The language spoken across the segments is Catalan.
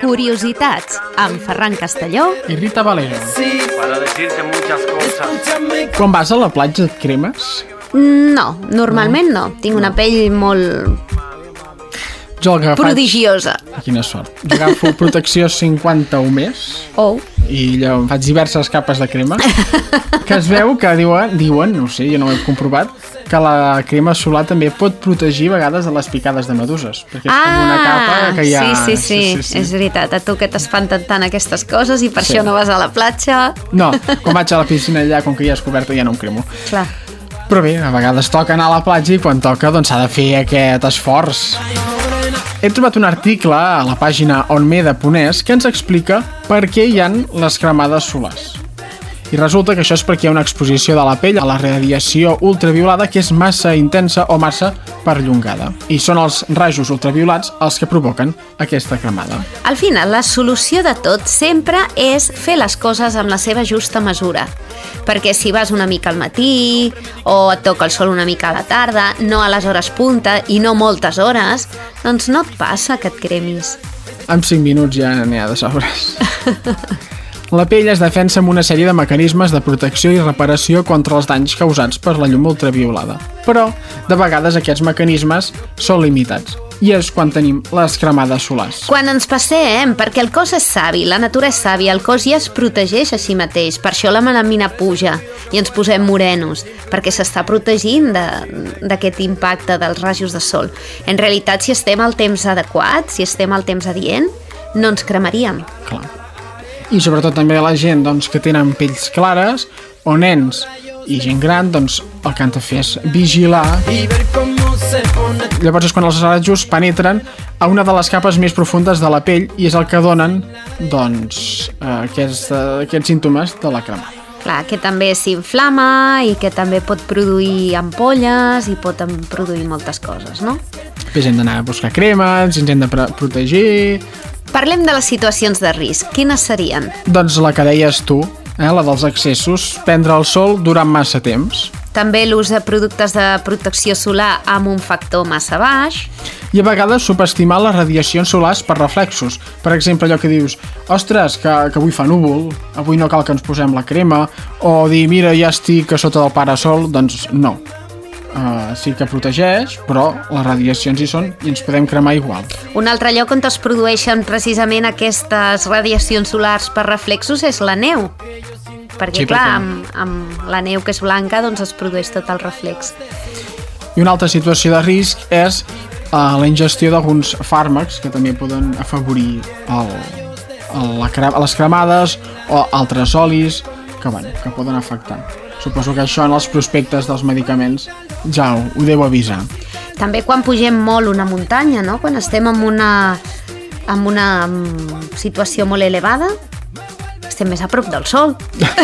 Curiositats, amb Ferran Castelló i Rita Valero. Para decirte muchas cosas. Quan vas a la platja et cremes? No, normalment no. Tinc una pell molt Jo el que prodigiosa. Quina sort. Jo agafo protecció 50 o més i allò, em faig diverses capes de crema que es veu que diuen, no sé, jo no ho he comprovat, que la crema solar també pot protegir a vegades de les picades de meduses, perquè és com una capa que hi ha... Sí, és veritat. A tu que t'espanten tant aquestes coses i per això no vas a la platja. No, quan vaig a la piscina allà, com que ja és coberta, ja no em cremo. Clar. Però bé, a vegades toca anar a la platja i quan toca doncs s'ha de fer aquest esforç. He trobat un article a la pàgina onme.es que ens explica per què hi ha les cremades solars. I resulta que això és perquè hi ha una exposició de la pell a la radiació ultraviolada que és massa intensa o massa perllongada. I són els rajos ultraviolats els que provoquen aquesta cremada. Al final, la solució de tot sempre és fer les coses amb la seva justa mesura. Perquè si vas una mica al matí o et toca el sol una mica a la tarda, no a les hores punta i no moltes hores, doncs no et passa que et cremis. En 5 minuts ja n'hi ha de sobres. La pell es defensa amb una sèrie de mecanismes de protecció i reparació contra els danys causats per la llum ultraviolada. Però, de vegades, aquests mecanismes són limitats. I és quan tenim les cremades solars. Quan ens passem, perquè el cos és savi, la natura és sàvia, el cos ja es protegeix a si mateix, per això la melamina puja i ens posem morenos, perquè s'està protegint d'aquest impacte dels rajos de sol. En realitat, si estem al temps adequat, si estem al temps adient, no ens cremaríem. Clar. I sobretot també la gent doncs, que tenen pells clares o nens i gent gran, doncs el que han de fer és vigilar. Llavors és quan els rajos penetren a una de les capes més profundes de la pell i és el que donen doncs, aquests símptomes de la cremada. Clar, que també s'inflama i que també pot produir ampolles i pot produir moltes coses, no? Després hem d'anar a buscar cremes, ens hem de protegir... Parlem de les situacions de risc. Quines serien? Doncs la que deies tu, la dels excessos, prendre el sol durant massa temps. També l'ús de productes de protecció solar amb un factor massa baix. I a vegades subestimar les radiacions solars per reflexos. Per exemple, allò que dius, ostres, que avui fa núvol, avui no cal que ens posem la crema, o dir, mira, ja estic a sota del parasol, doncs no. Sí que protegeix, però les radiacions hi són i ens podem cremar igual. Un altre lloc on es produeixen precisament aquestes radiacions solars per reflexos és la neu. Perquè, sí, clar, amb la neu que és blanca doncs es produeix tot el reflex. I una altra situació de risc és la ingestió d'alguns fàrmacs que també poden afavorir les cremades o altres olis que poden afectar. Suposo que això en els prospectes dels medicaments ja ho deu avisar. També quan pugem molt una muntanya, no? Quan estem en una situació molt elevada, estem més a prop del sol.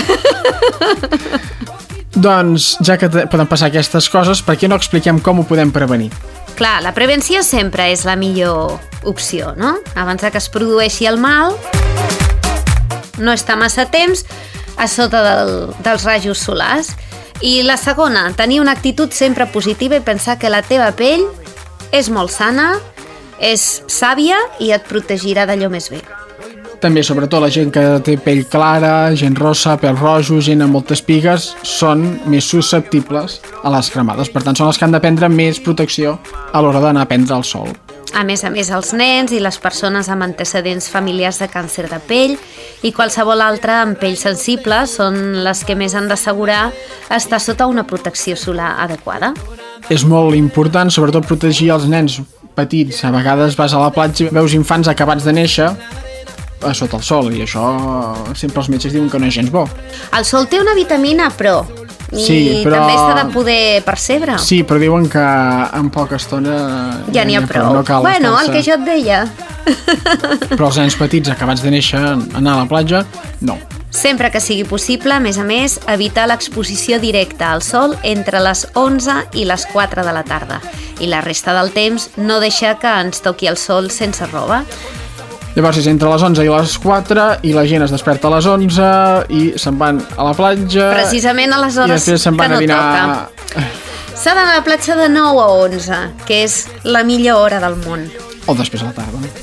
Doncs, ja que poden passar aquestes coses, per què no expliquem com ho podem prevenir? Clar, la prevenció sempre és la millor opció, no? Abans que es produeixi el mal, no està massa temps a sota dels rajos solars. I la segona, tenir una actitud sempre positiva i pensar que la teva pell és molt sana, és sàvia i et protegirà d'allò més bé. També, sobretot, la gent que té pell clara, gent rossa, pèl rojo, gent amb moltes pigues, són més susceptibles a les cremades. Per tant, són els que han de prendre més protecció a l'hora d'anar a prendre el sol. A més, els nens i les persones amb antecedents familiars de càncer de pell i qualsevol altra amb pell sensible són les que més han d'assegurar estar sota una protecció solar adequada. És molt important, sobretot, protegir els nens petits. A vegades vas a la platja i veus infants acabats de néixer sota el sol i això sempre els metges diuen que no és gens bo. El sol té una vitamina Pro i sí, però... també s'ha de poder percebre. Sí, però diuen que en poca estona ja n'hi ha prou. No cal bueno, el que jo et deia. Però els nens petits acabats de néixer anar a la platja, no. Sempre que sigui possible, a més, evitar l'exposició directa al sol entre les 11 i les 4 de la tarda. I la resta del temps no deixar que ens toqui el sol sense roba. Llavors és entre les 11 i les 4 i la gent es desperta a les 11 i se'n van a la platja. Precisament a les hores que no toca. S'ha d'anar a la platja de 9 a 11, que és la millor hora del món. O després a la tarda.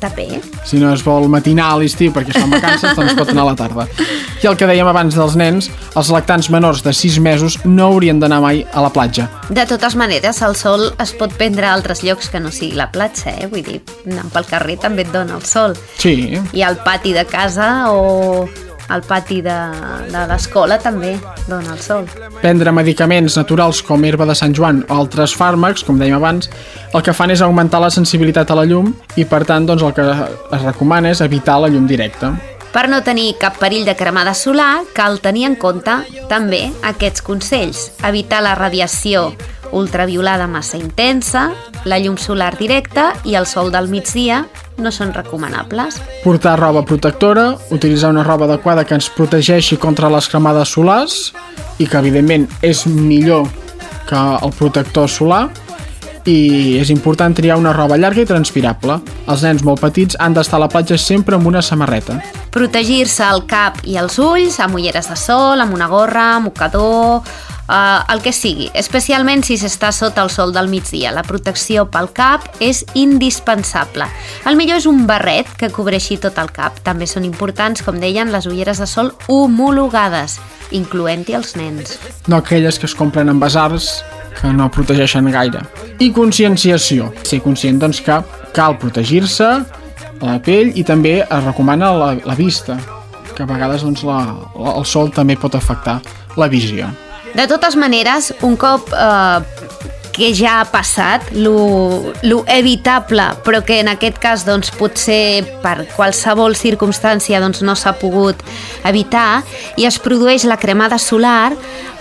està bé. Si no es vol matinar a l'estiu perquè són vacances, doncs pot anar a la tarda. I el que dèiem abans dels nens, els lactants menors de 6 mesos no haurien d'anar mai a la platja. De totes maneres, el sol es pot prendre a altres llocs que no sigui la platja, Vull dir, anant pel carrer també et dona el sol. Sí. I al pati de casa o al pati de l'escola també dona el sol. Prendre medicaments naturals com herba de Sant Joan o altres fàrmacs, com dèiem abans, el que fan és augmentar la sensibilitat a la llum i, per tant, doncs, el que es recomana és evitar la llum directa. Per no tenir cap perill de cremada solar, cal tenir en compte també aquests consells. Evitar la radiació ultraviolada massa intensa, la llum solar directa i el sol del migdia no són recomanables. Portar roba protectora, utilitzar una roba adequada que ens protegeixi contra les cremades solars i que, evidentment, és millor que el protector solar, i és important triar una roba llarga i transpirable. Els nens molt petits han d'estar a la platja sempre amb una samarreta. Protegir-se el cap i els ulls amb ulleres de sol, amb una gorra, mocador, el que sigui, especialment si s'està sota el sol del migdia. La protecció pel cap és indispensable. El millor és un barret que cobreixi tot el cap. També són importants, com deien, les ulleres de sol homologades, incloent-hi els nens. No aquelles que es compren en basars que no protegeixen gaire. I conscienciació. Ser conscient, doncs, que cal protegir-se la pell i també es recomana la vista, que a vegades doncs, el sol també pot afectar la visió. De totes maneres, un cop que ja ha passat, lo evitable, però que en aquest cas doncs, potser per qualsevol circumstància doncs, no s'ha pogut evitar, i es produeix la cremada solar,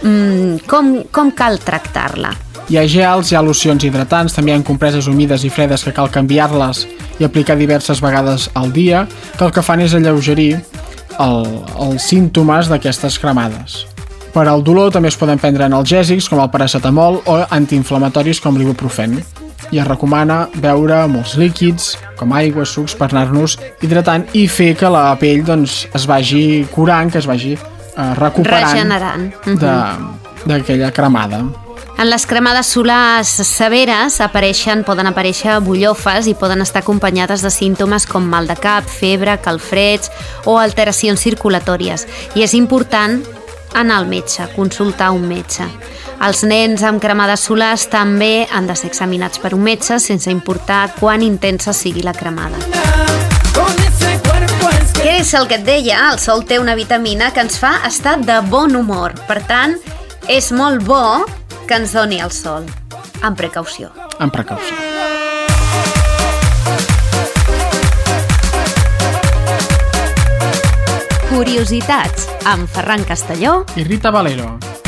com cal tractar-la? Hi ha gels, hi ha locions hidratants, també hi ha compreses humides i fredes que cal canviar-les i aplicar diverses vegades al dia, que el que fan és alleugerir els símptomes d'aquestes cremades. Per al dolor també es poden prendre analgèsics com el paracetamol o antiinflamatoris com l'ibuprofen. I es recomana beure molts líquids, com aigua, sucs, per anar-nos hidratant i fer que la pell doncs, es vagi curant, que es vagi recuperant, regenerant d'aquella cremada. En les cremades solars severes poden aparèixer bullofes i poden estar acompanyades de símptomes com mal de cap, febre, calfreds o alteracions circulatòries. I és important anar al metge, consultar un metge. Els nens amb cremades solars també han de ser examinats per un metge sense importar quan intensa sigui la cremada. Què és el que et deia? El sol té una vitamina que ens fa estar de bon humor. Per tant, és molt bo que ens doni el sol. Amb precaució. Amb precaució. Curiositats amb Ferran Castelló i Rita Valero.